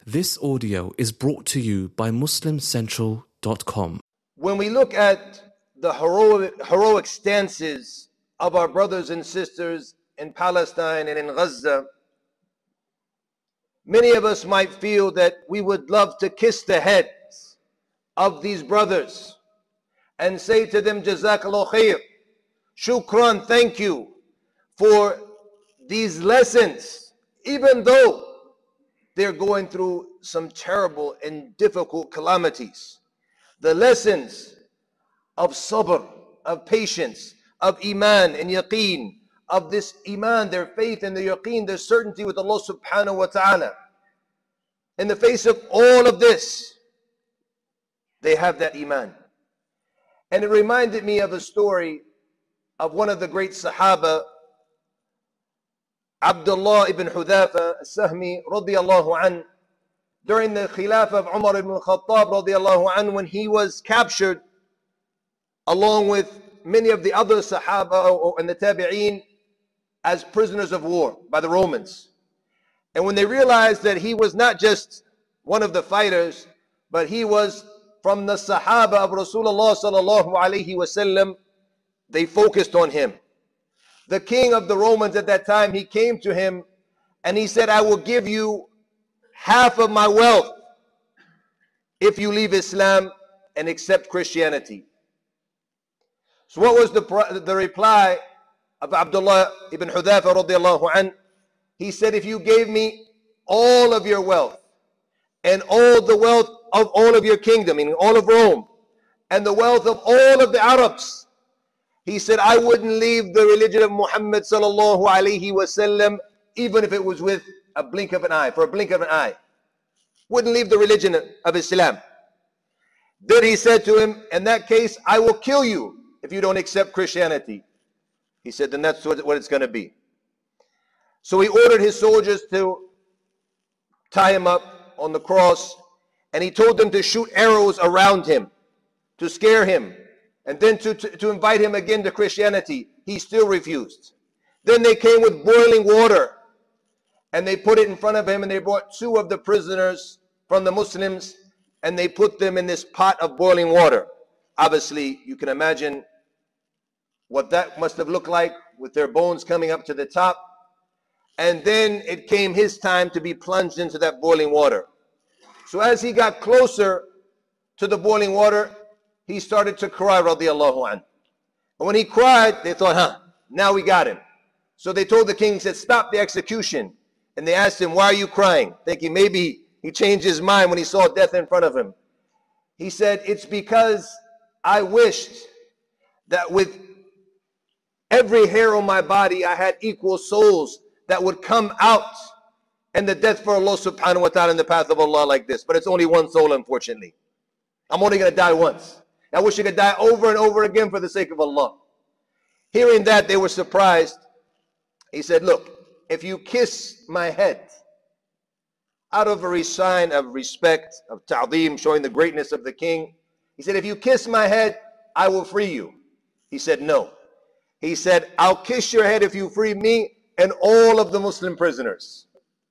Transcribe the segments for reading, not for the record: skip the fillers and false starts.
This audio is brought to you by MuslimCentral.com. When we look at the heroic stances of our brothers and sisters in Palestine and in Gaza, many of us might feel that we would love to kiss the heads of these brothers and say to them, Jazakallah khair, shukran, thank you for these lessons, even though they're going through some terrible and difficult calamities. The lessons of sabr, of patience, of iman and yaqeen, of this iman, their faith and their yaqeen, their certainty with Allah subhanahu wa ta'ala. In the face of all of this, they have that iman. And it reminded me of a story of one of the great Sahaba, Abdullah ibn Hudhafa al-Sahmi radiyallahu an, during the Khilafah of Umar ibn Khattab radiyallahu an, when he was captured along with many of the other Sahaba and the Tabi'een as prisoners of war by the Romans. And when they realized that he was not just one of the fighters, but he was from the Sahaba of Rasulullah sallallahu alaihi wasallam, they focused on him. The king of the Romans at that time, he came to him and he said, I will give you half of my wealth if you leave Islam and accept Christianity. So what was the reply of Abdullah ibn Hudhafa radiallahu anh? He said, if you gave me all of your wealth and all the wealth of all of your kingdom, meaning all of Rome, and the wealth of all of the Arabs, he said, I wouldn't leave the religion of Muhammad sallallahu alaihi wasallam, even if it was with a blink of an eye, for a blink of an eye. Wouldn't leave the religion of Islam. Then he said to him, in that case, I will kill you if you don't accept Christianity. He said, then that's what it's going to be. So he ordered his soldiers to tie him up on the cross, and he told them to shoot arrows around him, to scare him, and then to invite him again to Christianity. He still refused. Then they came with boiling water, and they put it in front of him, and they brought two of the prisoners from the Muslims, and they put them in this pot of boiling water. Obviously, you can imagine what that must have looked like, with their bones coming up to the top. And then it came his time to be plunged into that boiling water. So as he got closer to the boiling water, he started to cry, radiyallahu anhu. And when he cried, they thought, now we got him. So they told the king, said, stop the execution. And they asked him, why are you crying? Thinking maybe he changed his mind when he saw death in front of him. He said, it's because I wished that with every hair on my body, I had equal souls that would come out and the death for Allah subhanahu wa ta'ala in the path of Allah like this. But it's only one soul, unfortunately. I'm only going to die once. I wish I could die over and over again for the sake of Allah. Hearing that, they were surprised. He said, look, if you kiss my head, out of a sign of respect, of ta'zeem, showing the greatness of the king, he said, if you kiss my head, I will free you. He said, no. He said, I'll kiss your head if you free me and all of the Muslim prisoners.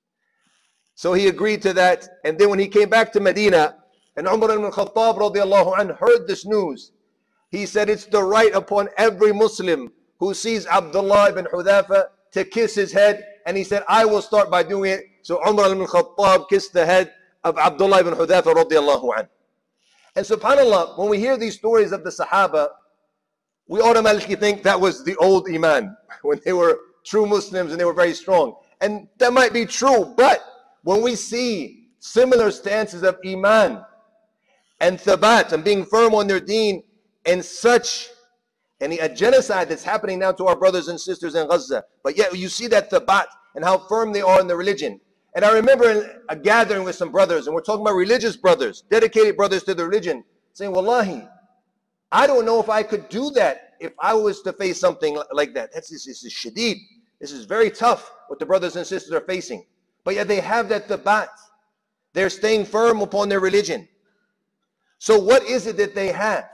So he agreed to that. And then when he came back to Medina, and Umar ibn Khattab radiallahu anh heard this news, he said, it's the right upon every Muslim who sees Abdullah ibn Hudhafa to kiss his head. And he said, I will start by doing it. So Umar ibn Khattab kissed the head of Abdullah ibn Hudhafa radiallahu anh. And subhanAllah, when we hear these stories of the Sahaba, we automatically think that was the old Iman, when they were true Muslims and they were very strong. And that might be true, but when we see similar stances of Iman and thabat and being firm on their deen, and such a genocide that's happening now to our brothers and sisters in Gaza, but yet you see that thabat and how firm they are in the religion. And I remember a gathering with some brothers, and we're talking about religious brothers, dedicated brothers to the religion, saying, Wallahi, I don't know if I could do that if I was to face something like that. This is shadeed. This is very tough what the brothers and sisters are facing. But yet they have that thabat. They're staying firm upon their religion. So what is it that they have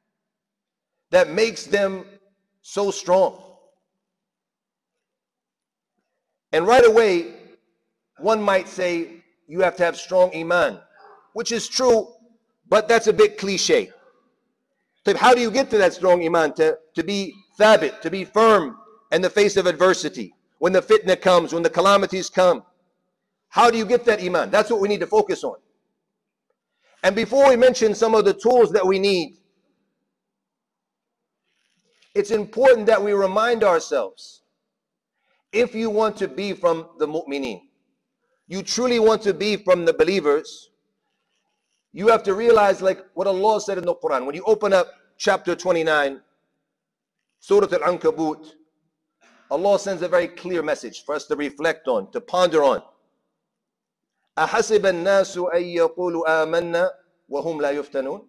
that makes them so strong? And right away, one might say, you have to have strong iman, which is true, but that's a bit cliche. So how do you get to that strong iman, to be thabit, to be firm in the face of adversity? When the fitna comes, when the calamities come, how do you get that iman? That's what we need to focus on. And before we mention some of the tools that we need, it's important that we remind ourselves, if you want to be from the mu'mineen, you truly want to be from the believers, you have to realize, like what Allah said in the Quran. When you open up chapter 29, Surah Al-Ankabut, Allah sends a very clear message for us to reflect on, to ponder on. أَحَسِبَ النَّاسُ أَن يَقُولُوا آمَنَّا وَهُمْ لَا يُفْتَنُونَ.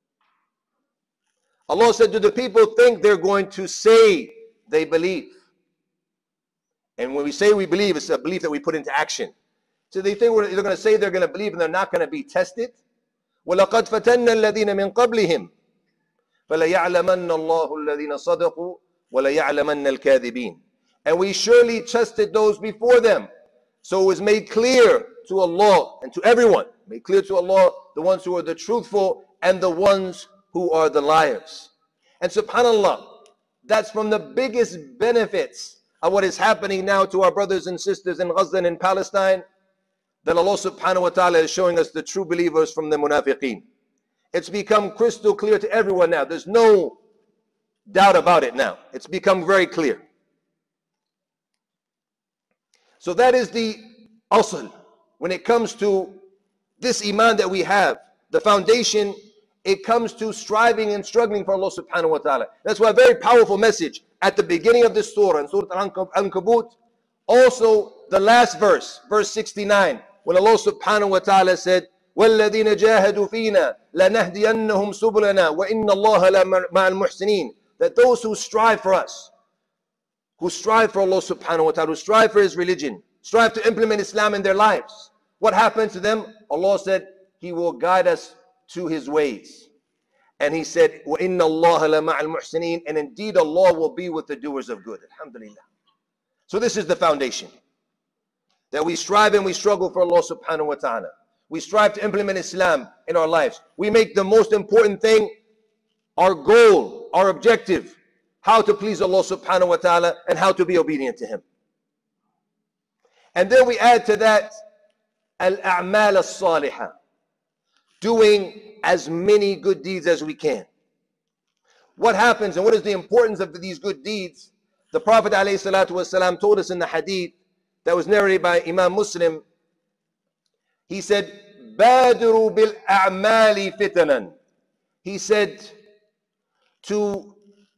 Allah said, do the people think they're going to say they believe? And when we say we believe, it's a belief that we put into action. So they think they're going to say they're going to believe and they're not going to be tested. وَلَقَدْ فَتَنَّا الَّذِينَ مِنْ قَبْلِهِمْ فَلَيَعْلَمَنَّ اللَّهُ الَّذِينَ صَدَقُوا وَلَيَعْلَمَنَّ الْكَاذِبِينَ. And we surely tested those before them. So it was made clear to Allah and to everyone, made clear to Allah, the ones who are the truthful and the ones who are the liars. And subhanAllah, that's from the biggest benefits of what is happening now to our brothers and sisters in Gaza and in Palestine, that Allah subhanahu wa ta'ala is showing us the true believers from the munafiqeen. It's become crystal clear to everyone now. There's no doubt about it now. It's become very clear. So that is the asl. When it comes to this iman that we have, the foundation, it comes to striving and struggling for Allah subhanahu wa ta'ala. That's why a very powerful message at the beginning of this surah, in Surah Al-Ankabut, also the last verse, verse 69, when Allah subhanahu wa ta'ala said, وَالَّذِينَ جَاهَدُوا فِينَا لَنَهْدِيَنَّهُمْ سُبُلَنَا وَإِنَّ اللَّهَ لَمَعَ الْمُحْسِنِينَ. That those who strive for us, who strive for Allah subhanahu wa ta'ala, who strive for His religion, strive to implement Islam in their lives, what happens to them? Allah said, He will guide us to His ways. And He said, وَإِنَّ اللَّهَ لَمَعَ الْمُحْسِنِينَ. And indeed Allah will be with the doers of good. Alhamdulillah. So this is the foundation. That we strive and we struggle for Allah subhanahu wa ta'ala. We strive to implement Islam in our lives. We make the most important thing our goal, our objective, how to please Allah subhanahu wa ta'ala and how to be obedient to Him. And then we add to that al-a'mal as-salihah, doing as many good deeds as we can. What happens and what is the importance of these good deeds? The Prophet ﷺ told us in the hadith that was narrated by Imam Muslim. He said, بَادِرُوا بِالْأَعْمَالِ فِتَنًا. He said, to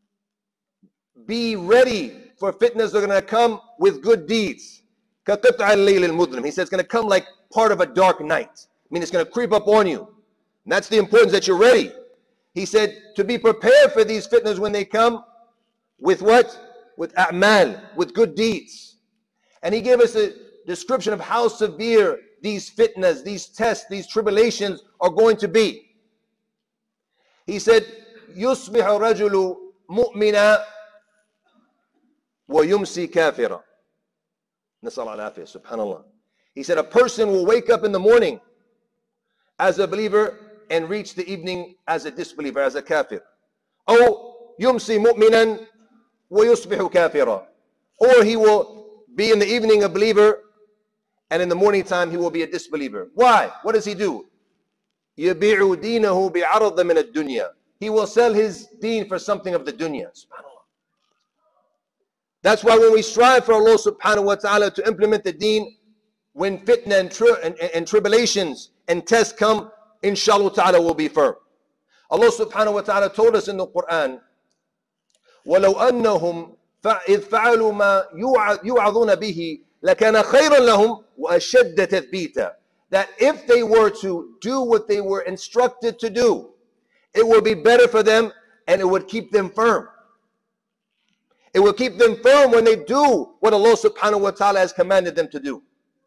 be ready for fitnas that are going to come with good deeds. كَقِطْعَ اللَّيْلِ الْمُظْلِمِ. He said it's going to come like part of a dark night. I mean, it's going to creep up on you. And that's the importance, that you're ready. He said to be prepared for these fitnas when they come with what? With a'mal, with good deeds. And he gave us a description of how severe these fitnas, these tests, these tribulations are going to be. He said, يُصْبِحُ رَجُلُ مُؤْمِنًا وَيُمْسِي كَافِرًا. نسأل العافية, subhanallah. He said a person will wake up in the morning as a believer and reach the evening as a disbeliever, as a kafir. أو يمسي مؤمنا ويصبح كافرا. Or he will be in the evening a believer and in the morning time he will be a disbeliever. Why? What does he do? يبيع دينه بعرض من الدنيا. He will sell his deen for something of the dunya. Subhanallah. That's why when we strive for Allah subhanahu wa ta'ala to implement the deen, when fitna and tribulations and tests come, inshallah ta'ala will be firm. Allah subhanahu wa ta'ala told us in the Quran, وَلَوْ أَنَّهُمْ إِذْ فَعَلُوا مَا يُوعَظُونَ بِهِ لَكَانَ خَيْرًا لَهُمْ وَأَشَدَّ تَثْبِيتًا. That if they were to do what they were instructed to do, it would be better for them and it would keep them firm. It will keep them firm when they do what Allah subhanahu wa ta'ala has commanded them to do.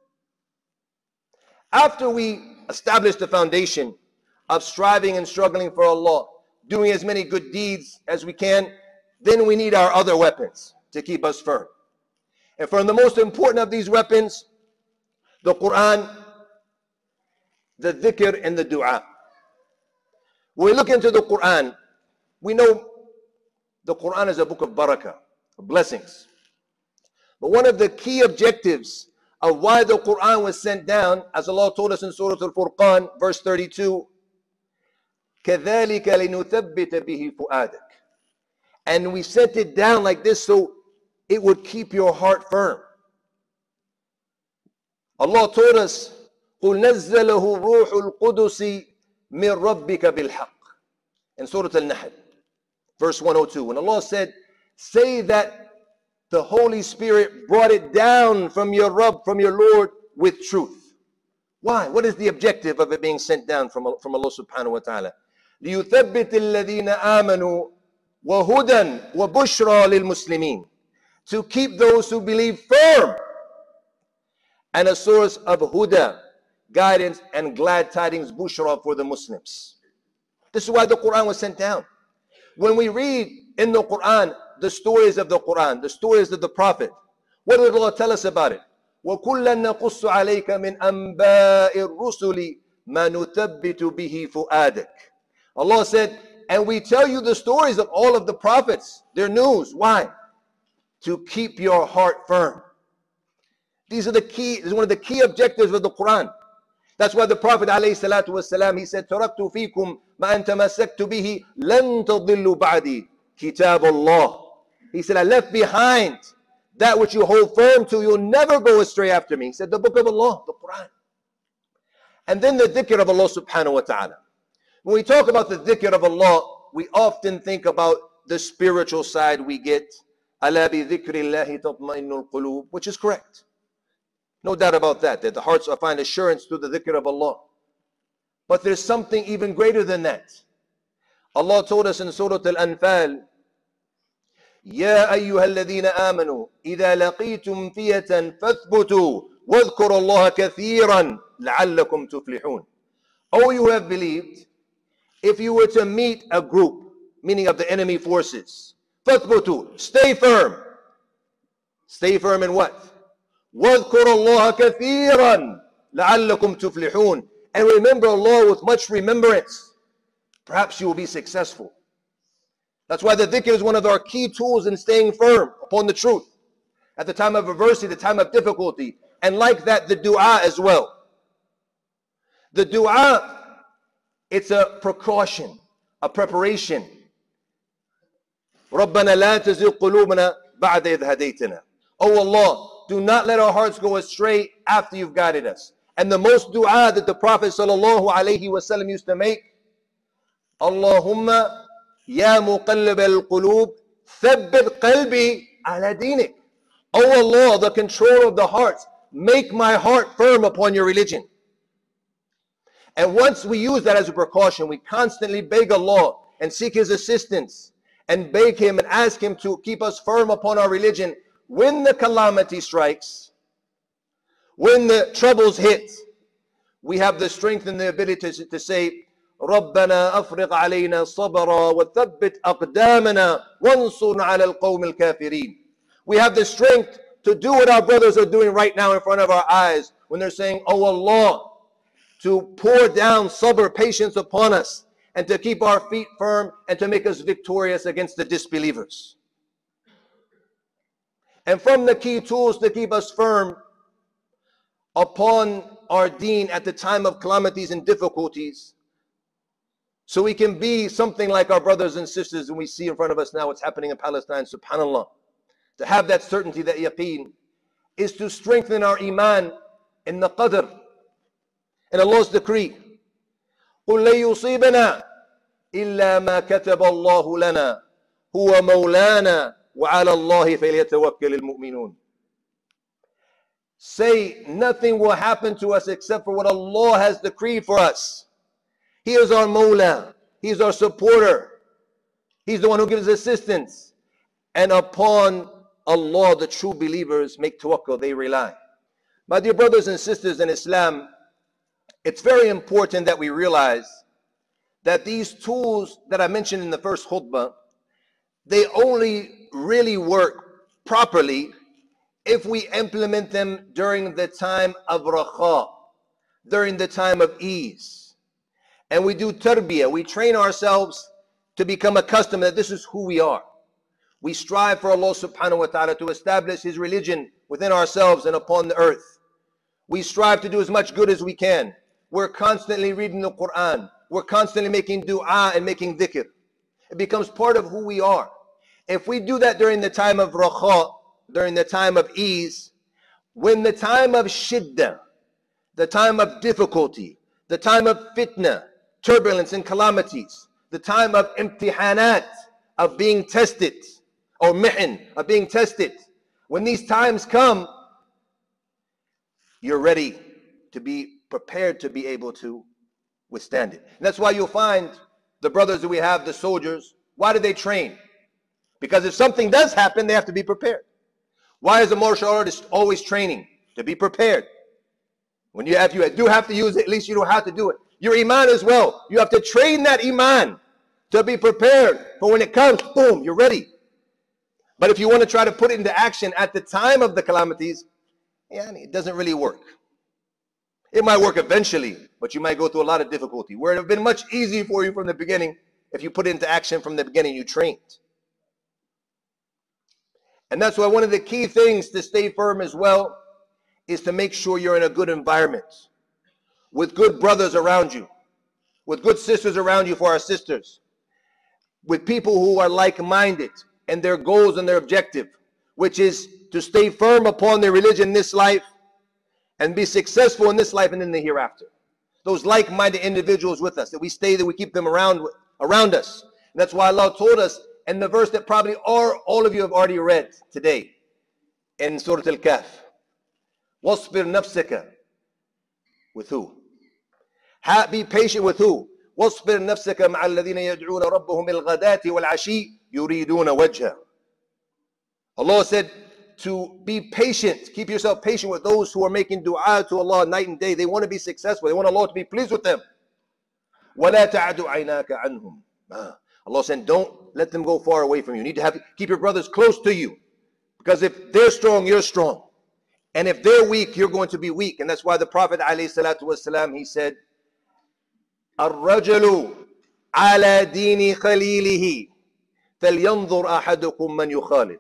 After we establish the foundation of striving and struggling for Allah, doing as many good deeds as we can, then we need our other weapons to keep us firm. And from the most important of these weapons, the Quran the dhikr and the dua. When we look into the Quran, we know the Quran is a book of barakah, of blessings. But one of the key objectives of why the Quran was sent down, as Allah told us in Surah Al-Furqan, verse 32, كَذَلِكَ لِنُثَبِّتَ بِهِ فُؤَادَكَ. And we sent it down like this so it would keep your heart firm. Allah told us, قُلْ نَزَّلَهُ رُوحُ الْقُدُسِ مِنْ رَبِّكَ بِالْحَقِّ. In Surah Al-Nahl, verse 102. When Allah said, say that the Holy Spirit brought it down from your Rabb, from your Lord, with truth. Why? What is the objective of it being sent down from Allah subhanahu wa ta'ala? لِيُثَبِّتِ الَّذِينَ آمَنُوا وَهُدًى وَبُشْرَى لِلْمُسْلِمِينَ. To keep those who believe firm, and a source of huda, guidance and glad tidings, bushra, for the Muslims. This is why the Quran was sent down. When we read in the Quran the stories of the Quran, the stories of the Prophet, what did Allah tell us about it? وَكُلًّا نَقُصُّ عَلَيْكَ مِنْ أَنْبَاءِ الرُّسُلِ مَا نُثَبِّتُ بِهِ فُؤَادَكَ. Allah said, and we tell you the stories of all of the prophets, their news. Why? To keep your heart firm. These are the key, this is one of the key objectives of the Quran. That's why the Prophet ﷺ, he said, تَرَكْتُ فِيكُمْ مَا أَنْ تَمَسَّكْتُ بِهِ لَن تَضِلُّوا بَعْدِي كِتَابَ اللَّهِ. He said, I left behind that which you hold firm to, you'll never go astray after me. He said, the book of Allah, the Quran. And then the dhikr of Allah subhanahu wa ta'ala. When we talk about the dhikr of Allah, we often think about the spiritual side we get. أَلَا بِذِكْرِ اللَّهِ تَطْمَئِنُّ الْقُلُوبِ, which is correct. No doubt about that the hearts will find assurance through the dhikr of Allah. But there's something even greater than that. Allah told us in Surah Al-Anfal, يَا أَيُّهَا الَّذِينَ آمَنُوا إِذَا لَقِيتُمْ فِيَةً فَاثْبُتُوا وَاذْكُرُوا اللَّهَ كَثِيرًا لَعَلَّكُمْ تُفْلِحُونَ. O you who have believed, if you were to meet a group, meaning of the enemy forces, فَاثْبُتُوا, stay firm. Stay firm in what? وَاذْكُرُوا اللَّهَ كَثِيرًا لَعَلَّكُمْ تُفْلِحُونَ. And remember Allah with much remembrance. Perhaps you will be successful. That's why the dhikr is one of our key tools in staying firm upon the truth. At the time of adversity, the time of difficulty. And like that, the dua as well. The dua, it's a precaution, a preparation. رَبَّنَا لَا تَزِغْ قُلُوبَنَا بَعْدَ إِذْ هَدَيْتَنَا. Oh Allah, do not let our hearts go astray after you've guided us. And the most dua that the Prophet ﷺ used to make, Allahumma ya muqallib al-qulub thabbit qalbi ala dinik. Oh Allah, the control of the hearts, make my heart firm upon your religion. And once we use that as a precaution, we constantly beg Allah and seek His assistance and beg Him and ask Him to keep us firm upon our religion. When the calamity strikes, when the troubles hit, we have the strength and the ability to say, رَبَّنَا أَفْرِغْ عَلَيْنَا صَبْرًا وَثَبِّتْ أَقْدَامَنَا وَانصُرْنَا عَلَى الْقَوْمِ الْكَافِرِينَ. We have the strength to do what our brothers are doing right now in front of our eyes when they're saying, oh Allah, to pour down sabr, patience upon us, and to keep our feet firm and to make us victorious against the disbelievers. And from the key tools to keep us firm upon our deen at the time of calamities and difficulties, so we can be something like our brothers and sisters when we see in front of us now what's happening in Palestine, subhanAllah. To have that certainty, that yaqeen, is to strengthen our iman in the qadr, in Allah's decree. قُلْ لَن يُصِيبَنَا إِلَّا مَا كَتَبَ اللَّهُ لَنَا هُوَ مَوْلَانَا وَعَلَى اللَّهِ فَلْيَتَوَكَّلِ الْمُؤْمِنُونَ. Say, nothing will happen to us except for what Allah has decreed for us. He is our Mawla. He is our supporter. He's the one who gives assistance. And upon Allah, the true believers make tawakkul, they rely. My dear brothers and sisters in Islam, it's very important that we realize that these tools that I mentioned in the first khutbah, they only really work properly if we implement them during the time of raha, during the time of ease. And we do tarbiyah. We train ourselves to become accustomed that this is who we are. We strive for Allah subhanahu wa ta'ala to establish His religion within ourselves and upon the earth. We strive to do as much good as we can. We're constantly reading the Quran. We're constantly making dua and making dhikr. It becomes part of who we are. If we do that during the time of rakha, during the time of ease, when the time of shiddah, the time of difficulty, the time of fitna, turbulence and calamities, the time of imtihanat, of being tested, or mihin, of being tested, when these times come, you're ready to be prepared to be able to withstand it. And that's why you'll find the brothers that we have, the soldiers, why do they train? Because if something does happen, they have to be prepared. Why is a martial artist always training? To be prepared. When you do have to use it, at least you don't have to do it. Your iman as well. You have to train that iman to be prepared for when it comes, boom, you're ready. But if you want to try to put it into action at the time of the calamities, yeah, it doesn't really work. It might work eventually, but you might go through a lot of difficulty. Where it would have been much easier for you from the beginning if you put it into action from the beginning, you trained. And that's why one of the key things to stay firm as well is to make sure you're in a good environment with good brothers around you, with good sisters around you for our sisters, with people who are like-minded and their goals and their objective, which is to stay firm upon their religion in this life and be successful in this life and in the hereafter. Those like-minded individuals with us, that we keep them around us. And that's why Allah told us in the verse that probably all of you have already read today in Surah Al-Kahf. وَاصْبِرْ نَفْسَكَ. With who? Be patient with who? وَاصْبِرْ نَفْسَكَ مَعَ الَّذِينَ يَدْعُونَ رَبَّهُمْ بِالْغَدَاةِ وَالْعَشِيِّ يُرِيدُونَ وَجْهَهُ. Allah said to be patient. Keep yourself patient with those who are making dua to Allah night and day. They want to be successful. They want Allah to be pleased with them. وَلَا تَعْدُ عَيْنَاكَ عَنْهُمْ. Allah said, don't let them go far away from you. You need to keep your brothers close to you. Because if they're strong, you're strong. And if they're weak, you're going to be weak. And that's why the Prophet ﷺ, he said, الرَّجَلُ عَلَى دِينِ خَلِيلِهِ فَلْيَنْظُرْ أَحَدُكُمْ مَنْ يُخَالِلُ.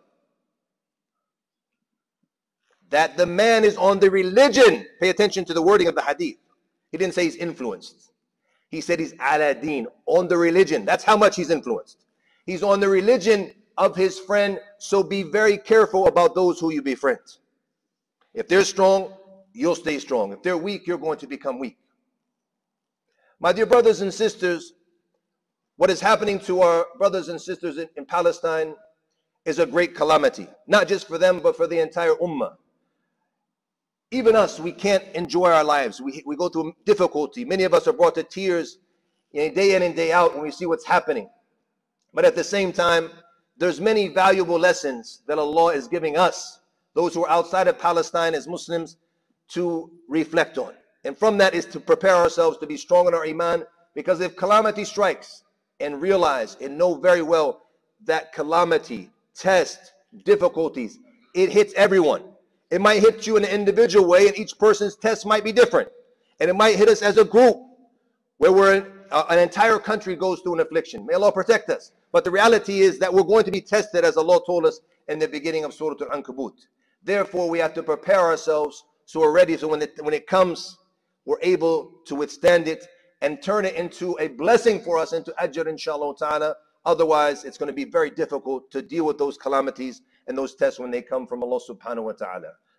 That the man is on the religion. Pay attention to the wording of the hadith. He didn't say he's influenced. He said he's ala deen, on the religion. That's how much he's influenced. He's on the religion of his friend, so be very careful about those who you befriend. If they're strong, you'll stay strong. If they're weak, you're going to become weak. My dear brothers and sisters, what is happening to our brothers and sisters in Palestine is a great calamity. Not just for them, but for the entire ummah. Even us, we can't enjoy our lives. We go through difficulty. Many of us are brought to tears day in and day out when we see what's happening. But at the same time, there's many valuable lessons that Allah is giving us, those who are outside of Palestine as Muslims, to reflect on. And from that is to prepare ourselves to be strong in our iman, because if calamity strikes, and realize and know very well that calamity, test, difficulties, it hits everyone. It might hit you in an individual way, and each person's test might be different. And it might hit us as a group, where an entire country goes through an affliction. May Allah protect us. But the reality is that we're going to be tested, as Allah told us in the beginning of Surah Al-Ankabut. Therefore, we have to prepare ourselves so we're ready, so when it comes, we're able to withstand it and turn it into a blessing for us, into ajr, inshallah ta'ala. Otherwise, it's going to be very difficult to deal with those calamities and those tests when they come from Allah subhanahu wa ta'ala.